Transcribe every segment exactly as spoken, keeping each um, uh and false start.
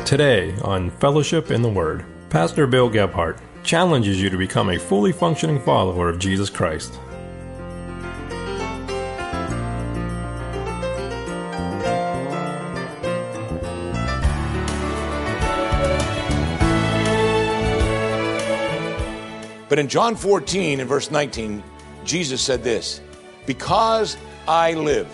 Today on Fellowship in the Word, Pastor Bill Gebhardt challenges you to become a fully functioning follower of Jesus Christ. But in John fourteen and verse nineteen, Jesus said this, "Because I live,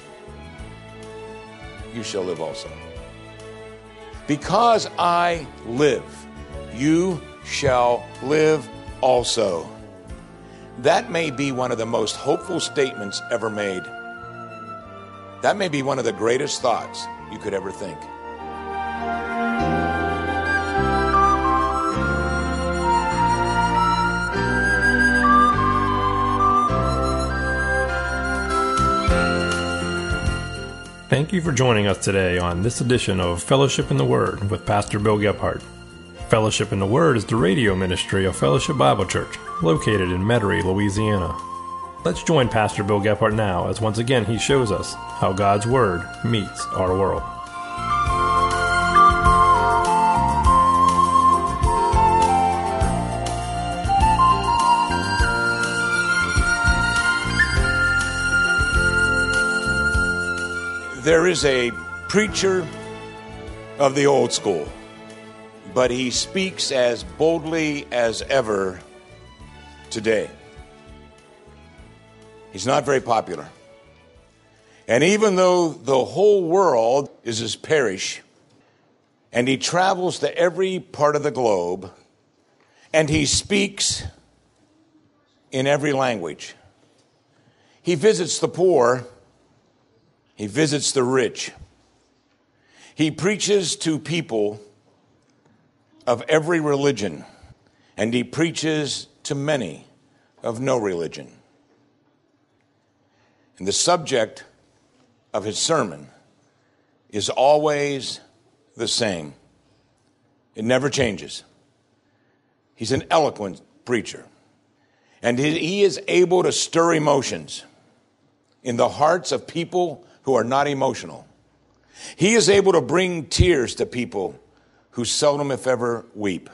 you shall live also." Because I live, you shall live also. That may be one of the most hopeful statements ever made. That may be one of the greatest thoughts you could ever think. Thank you for joining us today on this edition of Fellowship in the Word with Pastor Bill Gebhardt. Fellowship in the Word is the radio ministry of Fellowship Bible Church, located in Metairie, Louisiana. Let's join Pastor Bill Gebhardt now as once again he shows us how God's Word meets our world. There is a preacher of the old school, but he speaks as boldly as ever today. He's not very popular. And even though the whole world is his parish, and he travels to every part of the globe, and he speaks in every language, he visits the poor, he visits the rich. He preaches to people of every religion, and he preaches to many of no religion. And the subject of his sermon is always the same. It never changes. He's an eloquent preacher, and he is able to stir emotions in the hearts of people who are not emotional. He is able to bring tears to people who seldom, if ever, weep.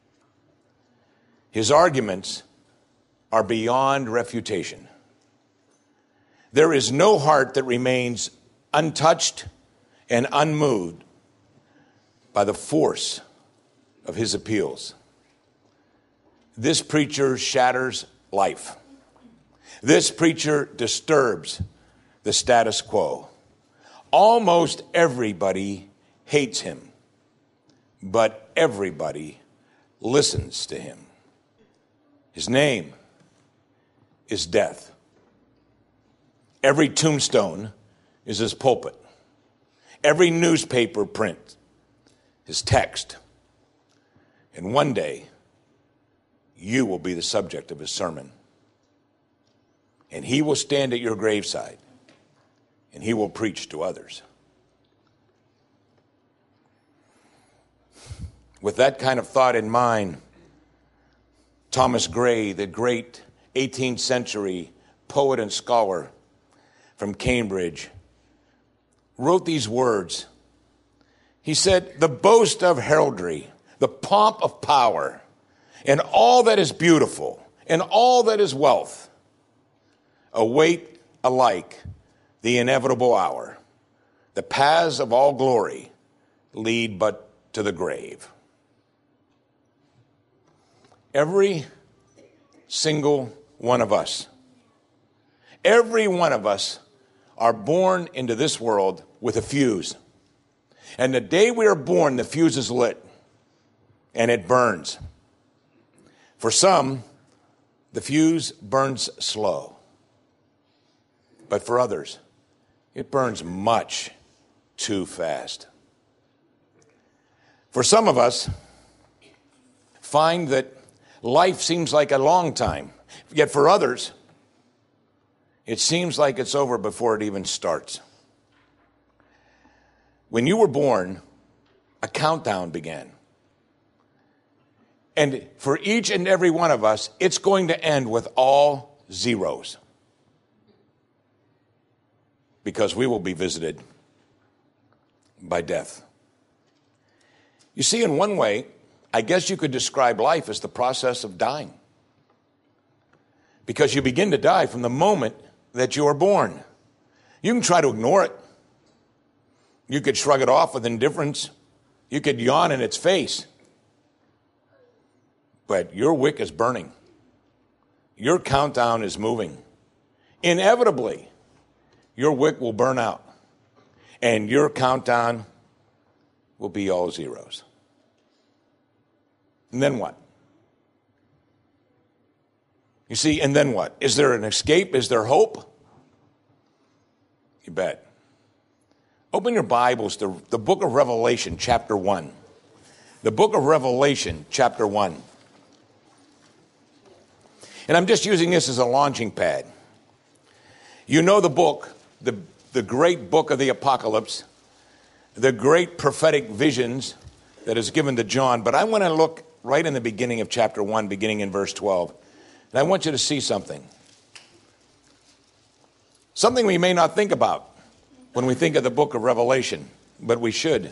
His arguments are beyond refutation. There is no heart that remains untouched and unmoved by the force of his appeals. This preacher shatters life. This preacher disturbs the status quo. Almost everybody hates him, but everybody listens to him. His name is Death. Every tombstone is his pulpit. Every newspaper print, his text. And one day, you will be the subject of his sermon. And he will stand at your graveside, and he will preach to others. With that kind of thought in mind, Thomas Gray, the great eighteenth century poet and scholar from Cambridge, wrote these words. He said, "The boast of heraldry, the pomp of power, and all that is beautiful, and all that is wealth, await alike the inevitable hour. The paths of all glory lead but to the grave." Every single one of us, every one of us are born into this world with a fuse. And the day we are born, the fuse is lit and it burns. For some, the fuse burns slow. But for others, it burns much too fast. For some of us, find that life seems like a long time. Yet for others, it seems like it's over before it even starts. When you were born, a countdown began. And for each and every one of us, it's going to end with all zeros. Because we will be visited by death. You see, in one way, I guess you could describe life as the process of dying. Because you begin to die from the moment that you are born. You can try to ignore it. You could shrug it off with indifference. You could yawn in its face. But your wick is burning. Your countdown is moving. Inevitably, your wick will burn out. And your countdown will be all zeros. And then what? You see, and then what? Is there an escape? Is there hope? You bet. Open your Bibles to the book of Revelation, chapter one. The book of Revelation, chapter one. And I'm just using this as a launching pad. You know the book, the, the great book of the Apocalypse, the great prophetic visions that is given to John. But I want to look right in the beginning of chapter one, beginning in verse twelve. And I want you to see something. Something we may not think about when we think of the book of Revelation, but we should.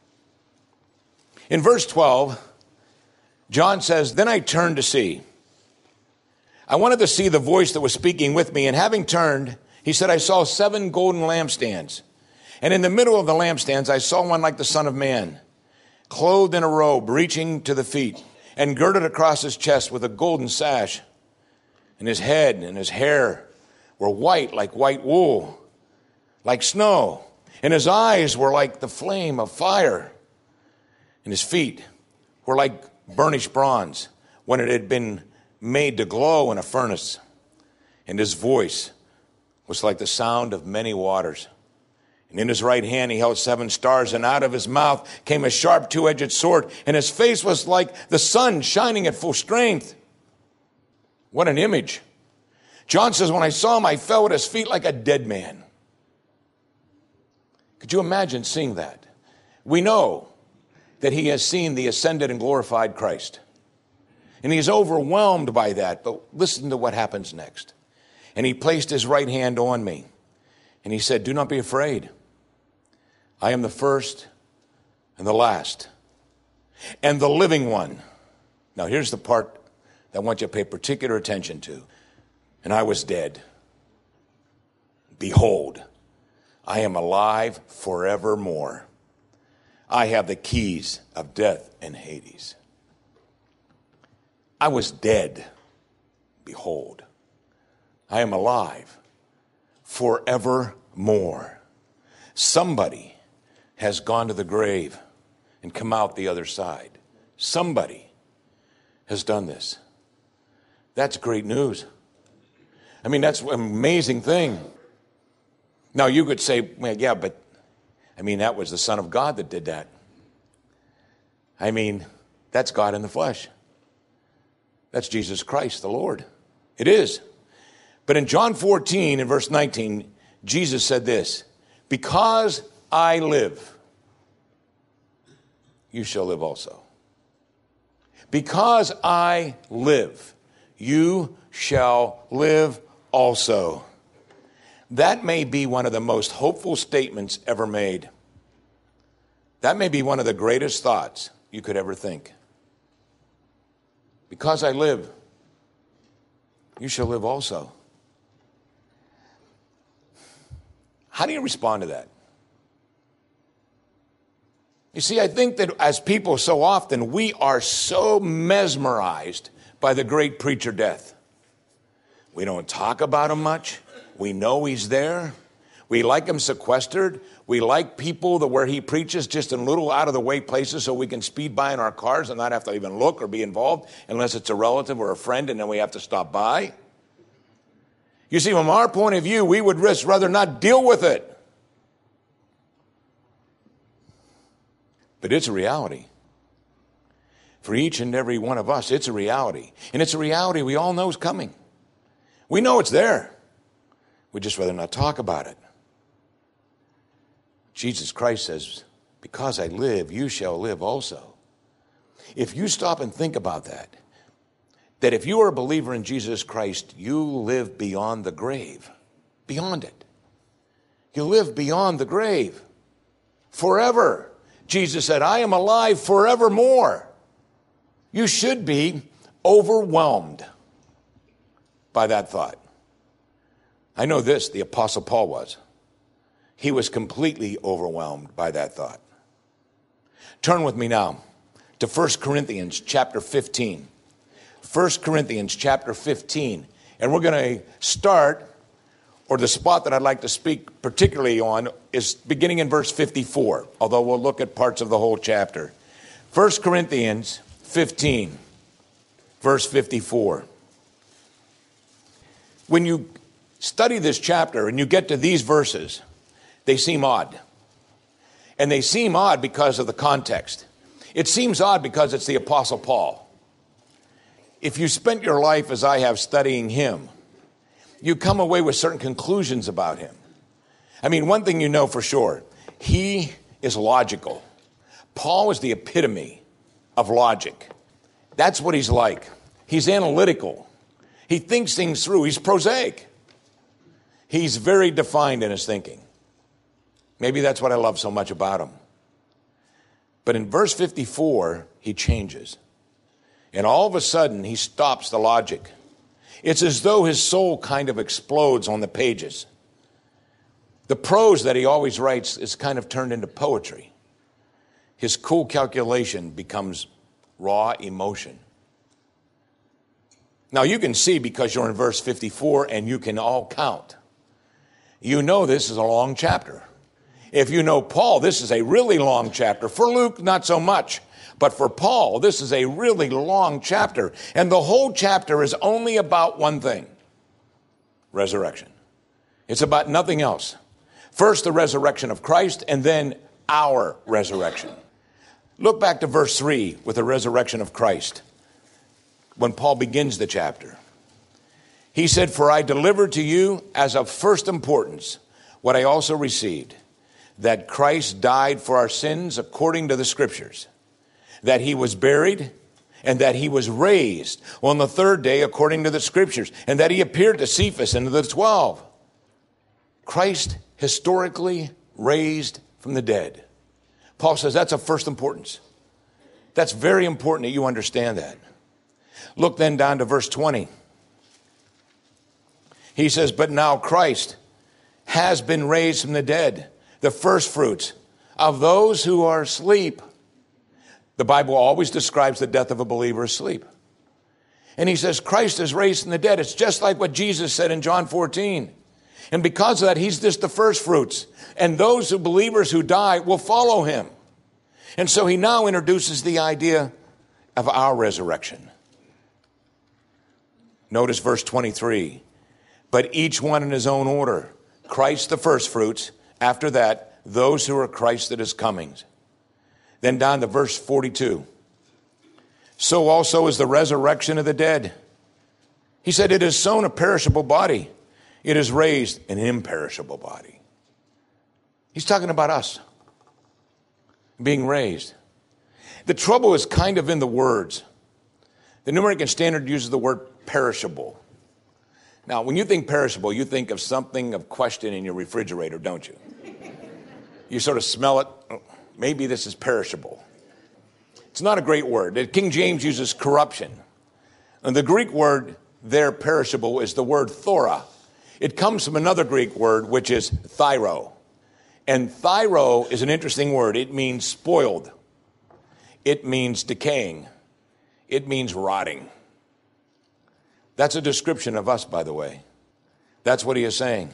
In verse twelve, John says, "Then I turned to see." I wanted to see the voice that was speaking with me, and having turned, he said, I saw seven golden lampstands. And in the middle of the lampstands, I saw one like the Son of Man, clothed in a robe, reaching to the feet, and girded across his chest with a golden sash. And his head and his hair were white like white wool, like snow. And his eyes were like the flame of fire. And his feet were like burnished bronze when it had been made to glow in a furnace. And his voice was like the sound of many waters. And in his right hand he held seven stars, and out of his mouth came a sharp two-edged sword, and his face was like the sun shining at full strength. What an image. John says, when I saw him, I fell at his feet like a dead man. Could you imagine seeing that? We know that he has seen the ascended and glorified Christ. And he's overwhelmed by that. But listen to what happens next. And he placed his right hand on me. And he said, do not be afraid. I am the first and the last and the living one. Now here's the part that I want you to pay particular attention to. And I was dead. Behold, I am alive forevermore. I have the keys of death and Hades. I was dead. Behold, I am alive forevermore. Somebody has gone to the grave and come out the other side. Somebody has done this. That's great news. I mean, that's an amazing thing. Now, you could say, well, yeah, but, I mean, that was the Son of God that did that. I mean, that's God in the flesh. That's Jesus Christ, the Lord. It is. But in John fourteen, in verse nineteen, Jesus said this, because I live, you shall live also. Because I live, you shall live also. That may be one of the most hopeful statements ever made. That may be one of the greatest thoughts you could ever think. Because I live, you shall live also. How do you respond to that? You see, I think that as people so often, we are so mesmerized by the great preacher death. We don't talk about him much. We know he's there. We like him sequestered. We like people that where he preaches just in little out-of-the-way places so we can speed by in our cars and not have to even look or be involved unless it's a relative or a friend and then we have to stop by. You see, from our point of view, we would risk rather not deal with it. But it's a reality. For each and every one of us, it's a reality. And it's a reality we all know is coming. We know it's there. We'd just rather not talk about it. Jesus Christ says, because I live, you shall live also. If you stop and think about that, that if you are a believer in Jesus Christ, you live beyond the grave, beyond it. You live beyond the grave forever. Jesus said, I am alive forevermore. You should be overwhelmed by that thought. I know this, the Apostle Paul was. He was completely overwhelmed by that thought. Turn with me now to First Corinthians chapter fifteen. First Corinthians chapter fifteen. And we're going to start, or the spot that I'd like to speak particularly on is beginning in verse fifty-four, although we'll look at parts of the whole chapter. First Corinthians fifteen, verse fifty-four. When you study this chapter and you get to these verses, they seem odd. And they seem odd because of the context. It seems odd because it's the Apostle Paul. If you spent your life as I have studying him, you come away with certain conclusions about him. I mean, one thing you know for sure, he is logical. Paul is the epitome of logic. That's what he's like. He's analytical. He thinks things through. He's prosaic. He's very defined in his thinking. Maybe that's what I love so much about him. But in verse fifty-four, he changes. And all of a sudden, he stops the logic. It's as though his soul kind of explodes on the pages. The prose that he always writes is kind of turned into poetry. His cool calculation becomes raw emotion. Now you can see, because you're in verse fifty-four and you can all count, you know this is a long chapter. If you know Paul, this is a really long chapter. For Luke, not so much. But for Paul, this is a really long chapter. And the whole chapter is only about one thing: resurrection. It's about nothing else. First, the resurrection of Christ, and then our resurrection. Look back to verse three with the resurrection of Christ. When Paul begins the chapter, he said, "For I delivered to you as of first importance what I also received, that Christ died for our sins according to the Scriptures, that he was buried, and that he was raised on the third day according to the Scriptures, and that he appeared to Cephas and to the twelve." Christ historically raised from the dead. Paul says that's of first importance. That's very important that you understand that. Look then down to verse twenty. He says, "But now Christ has been raised from the dead, the first fruits of those who are asleep." The Bible always describes the death of a believer as sleep. And he says, Christ is raised from the dead. It's just like what Jesus said in John fourteen. And because of that, he's just the first fruits. And those who believers who die will follow him. And so he now introduces the idea of our resurrection. Notice verse twenty-three. "But each one in his own order. Christ the first fruits. After that, those who are Christ at his comings." Then down to verse forty-two. "So also is the resurrection of the dead." He said, "It is sown a perishable body. It is raised an imperishable body." He's talking about us being raised. The trouble is kind of in the words. The New American Standard uses the word perishable. Now, when you think perishable, you think of something of question in your refrigerator, don't you? You sort of smell it. Oh, maybe this is perishable. It's not a great word. King James uses corruption. And the Greek word there, perishable, is the word thora. It comes from another Greek word, which is thyro. And thyro is an interesting word. It means spoiled. It means decaying. It means rotting. That's a description of us, by the way. That's what he is saying.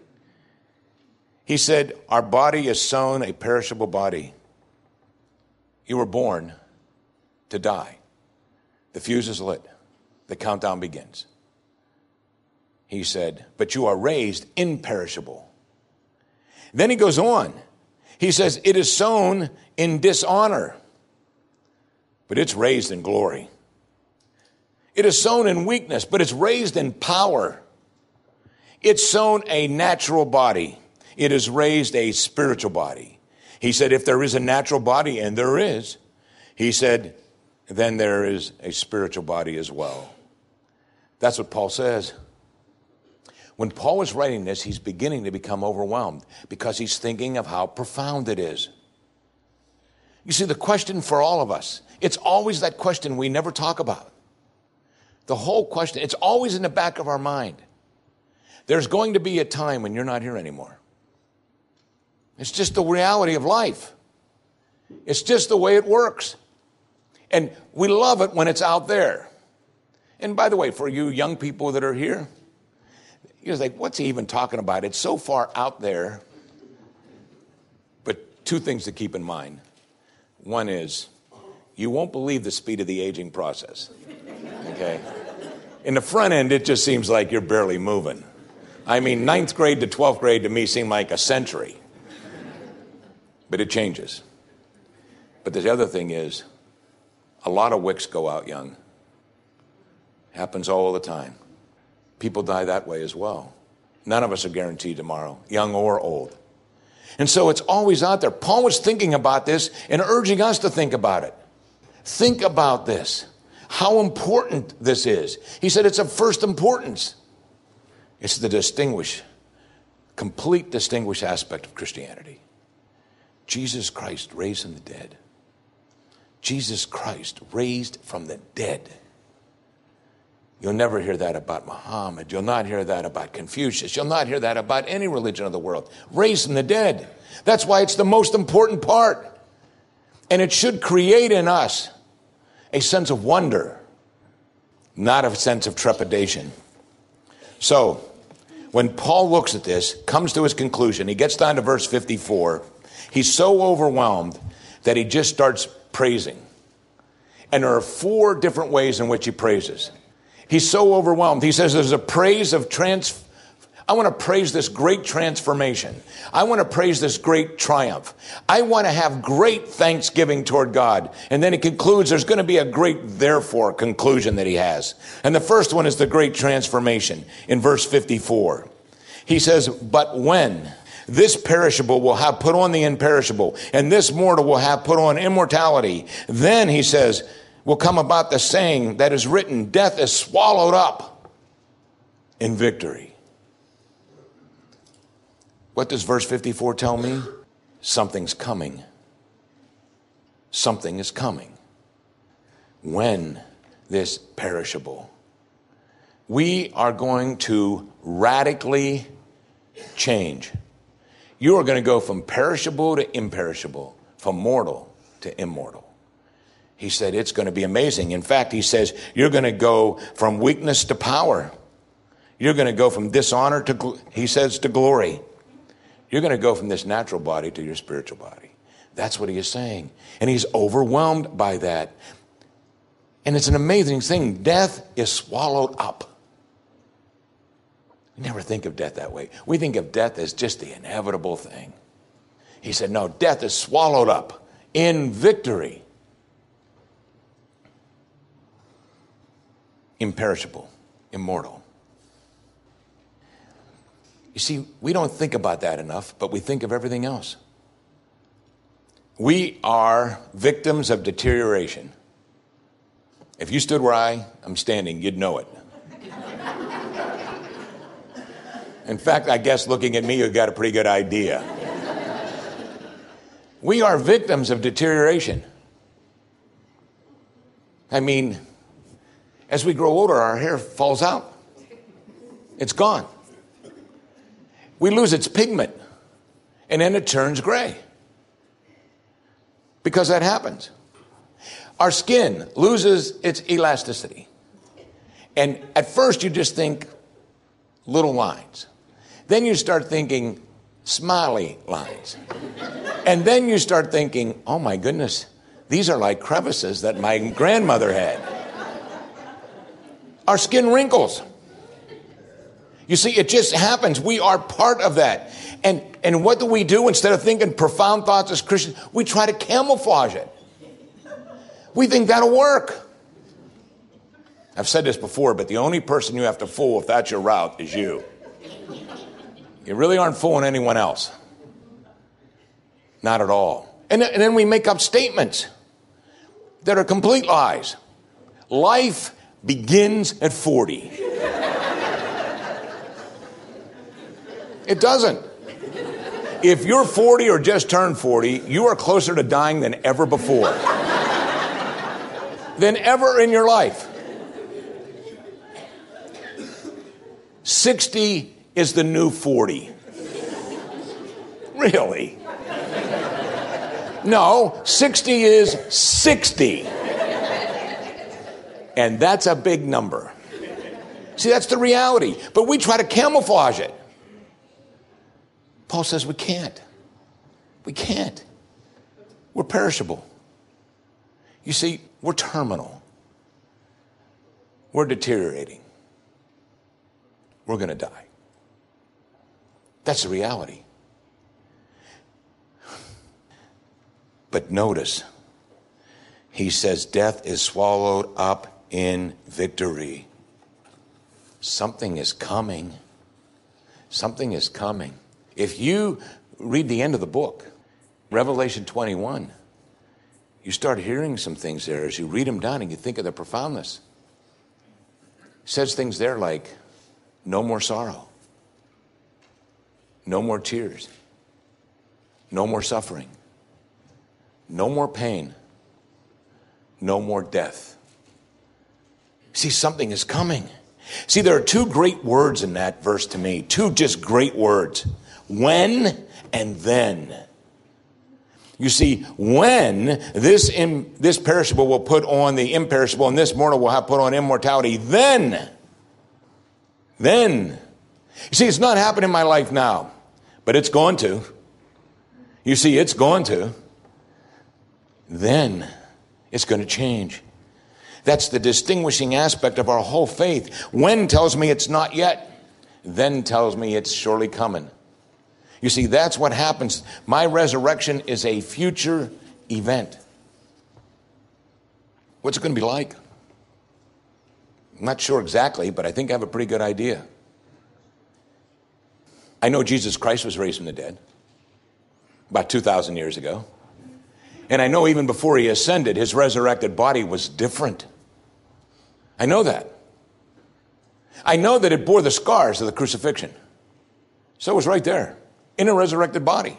He said, our body is sown a perishable body. You were born to die. The fuse is lit. The countdown begins. He said, but you are raised imperishable. Then he goes on. He says, it is sown in dishonor, but it's raised in glory. It is sown in weakness, but it's raised in power. It's sown a natural body. It is raised a spiritual body. He said, if there is a natural body, and there is, he said, then there is a spiritual body as well. That's what Paul says. When Paul was writing this, he's beginning to become overwhelmed because he's thinking of how profound it is. You see, the question for all of us, it's always that question we never talk about. The whole question, it's always in the back of our mind. There's going to be a time when you're not here anymore. It's just the reality of life. It's just the way it works. And we love it when it's out there. And by the way, for you young people that are here, you're like, what's he even talking about? It's so far out there. But two things to keep in mind. One is, you won't believe the speed of the aging process. Okay? In the front end, it just seems like you're barely moving. I mean, ninth grade to twelfth grade to me seemed like a century. But it changes. But the other thing is, a lot of wicks go out young. Happens all the time. People die that way as well. None of us are guaranteed tomorrow, young or old. And so it's always out there. Paul was thinking about this and urging us to think about it. Think about this, how important this is. He said it's of first importance. It's the distinguished, complete distinguished aspect of Christianity. Jesus Christ raised from the dead. Jesus Christ raised from the dead. You'll never hear that about Muhammad. You'll not hear that about Confucius. You'll not hear that about any religion of the world. Raised from the dead. That's why it's the most important part. And it should create in us a sense of wonder, not a sense of trepidation. So, when Paul looks at this, comes to his conclusion, he gets down to verse fifty-four. He's so overwhelmed that he just starts praising. And there are four different ways in which he praises. He's so overwhelmed. He says there's a praise of trans. I want to praise this great transformation. I want to praise this great triumph. I want to have great thanksgiving toward God. And then he concludes there's going to be a great therefore conclusion that he has. And the first one is the great transformation in verse fifty-four. He says, but when this perishable will have put on the imperishable, and this mortal will have put on immortality, then, he says, will come about the saying that is written, death is swallowed up in victory. What does verse fifty-four tell me? Something's coming. Something is coming. When this perishable. We are going to radically change. You are going to go from perishable to imperishable, from mortal to immortal. He said it's going to be amazing. In fact, he says you're going to go from weakness to power. You're going to go from dishonor to, he says, to glory. You're going to go from this natural body to your spiritual body. That's what he is saying. And he's overwhelmed by that. And it's an amazing thing. Death is swallowed up. We never think of death that way. We think of death as just the inevitable thing. He said, no, death is swallowed up in victory. Imperishable, immortal. You see, we don't think about that enough, but we think of everything else. We are victims of deterioration. If you stood where I am standing, you'd know it. In fact, I guess looking at me, you got a pretty good idea. We are victims of deterioration. I mean, as we grow older, our hair falls out. It's gone. We lose its pigment, and then it turns gray. Because that happens. Our skin loses its elasticity. And at first you just think little lines. Then you start thinking smiley lines. And then you start thinking, oh my goodness, these are like crevices that my grandmother had. Our skin wrinkles. You see, it just happens. We are part of that. And, and what do we do? Instead of thinking profound thoughts as Christians, we try to camouflage it. We think that'll work. I've said this before, but the only person you have to fool if that's your route is you. You really aren't fooling anyone else. Not at all. And, and then we make up statements that are complete lies. Life begins at forty. It doesn't. If you're forty or just turned forty, you are closer to dying than ever before. Than ever in your life. sixty is the new forty. Really? No, sixty is sixty. And that's a big number. See, that's the reality. But we try to camouflage it. Paul says we can't. We can't. We're perishable. You see, we're terminal. We're deteriorating. We're going to die. That's the reality. But notice, he says death is swallowed up in victory. Something is coming. Something is coming. If you read the end of the book, Revelation twenty-one, you start hearing some things there as you read them down and you think of the profoundness. It says things there like, no more sorrow, no more tears, no more suffering, no more pain, no more death. See, something is coming. See, there are two great words in that verse to me, two just great words. When and then. You see, when this im, this perishable will put on the imperishable and this mortal will have put on immortality, then, then. You see, it's not happening in my life now, but it's going to. You see, it's going to. Then it's going to change. That's the distinguishing aspect of our whole faith. When tells me it's not yet. Then tells me it's surely coming. You see, that's what happens. My resurrection is a future event. What's it going to be like? I'm not sure exactly, but I think I have a pretty good idea. I know Jesus Christ was raised from the dead about two thousand years ago. And I know even before he ascended, his resurrected body was different. I know that. I know that it bore the scars of the crucifixion. So it was right there, in a resurrected body.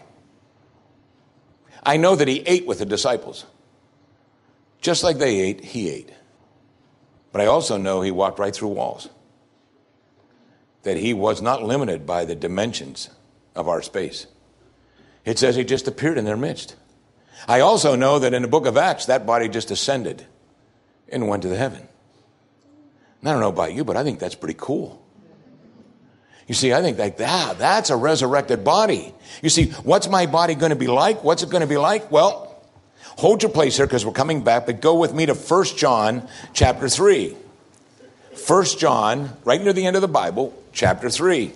I know that he ate with the disciples. Just like they ate, he ate. But I also know he walked right through walls. That he was not limited by the dimensions of our space. It says he just appeared in their midst. I also know that in the book of Acts, that body just ascended and went to the heaven. And I don't know about you, but I think that's pretty cool. You see, I think like that, that's a resurrected body. You see, what's my body going to be like? What's it going to be like? Well, hold your place here because we're coming back, but go with me to First John chapter three. First John, right near the end of the Bible, chapter three.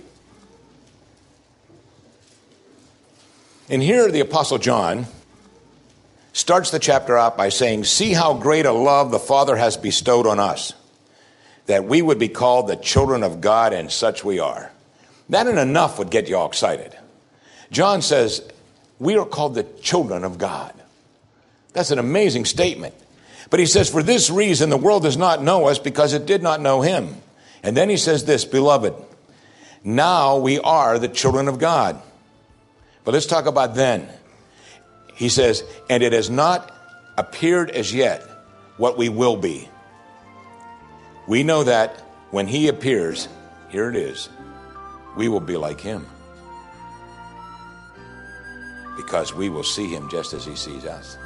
And here the Apostle John starts the chapter out by saying, see how great a love the Father has bestowed on us, that we would be called the children of God, and such we are. That and enough would get you all excited. John says, we are called the children of God. That's an amazing statement. But he says, for this reason, the world does not know us because it did not know him. And then he says this, beloved, now we are the children of God. But let's talk about then. He says, and it has not appeared as yet what we will be. We know that when he appears, here it is, we will be like him. Because we will see him just as he sees us.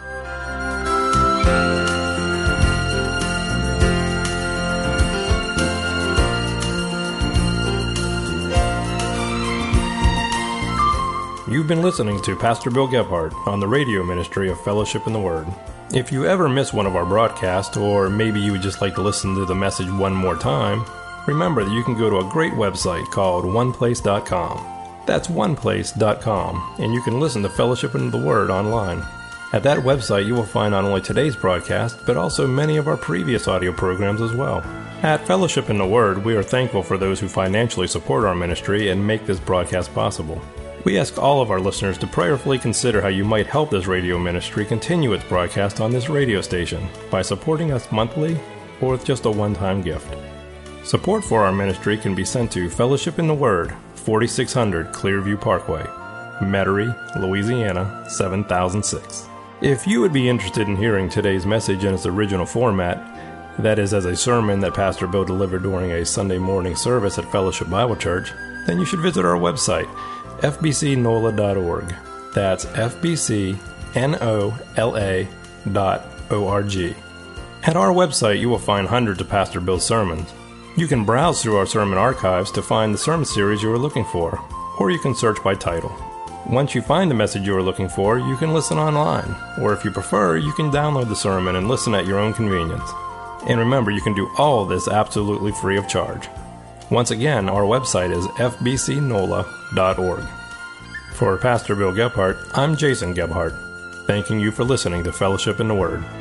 You've been listening to Pastor Bill Gebhardt on the radio ministry of Fellowship in the Word. If you ever miss one of our broadcasts, or maybe you would just like to listen to the message one more time, remember that you can go to a great website called one place dot com. That's one place dot com, and you can listen to Fellowship in the Word online. At that website, you will find not only today's broadcast, but also many of our previous audio programs as well. At Fellowship in the Word, we are thankful for those who financially support our ministry and make this broadcast possible. We ask all of our listeners to prayerfully consider how you might help this radio ministry continue its broadcast on this radio station by supporting us monthly or with just a one-time gift. Support for our ministry can be sent to Fellowship in the Word, forty-six hundred Clearview Parkway. Metairie, Louisiana, seven thousand six. If you would be interested in hearing today's message in its original format, that is as a sermon that Pastor Bill delivered during a Sunday morning service at Fellowship Bible Church, then you should visit our website, f b c nola dot org. That's f b c nola dot org. At our website, you will find hundreds of Pastor Bill's sermons. You can browse through our sermon archives to find the sermon series you are looking for, or you can search by title. Once you find the message you are looking for, you can listen online, or if you prefer, you can download the sermon and listen at your own convenience. And remember, you can do all of this absolutely free of charge. Once again, our website is f b c nola dot org. For Pastor Bill Gebhardt, I'm Jason Gebhardt, thanking you for listening to Fellowship in the Word.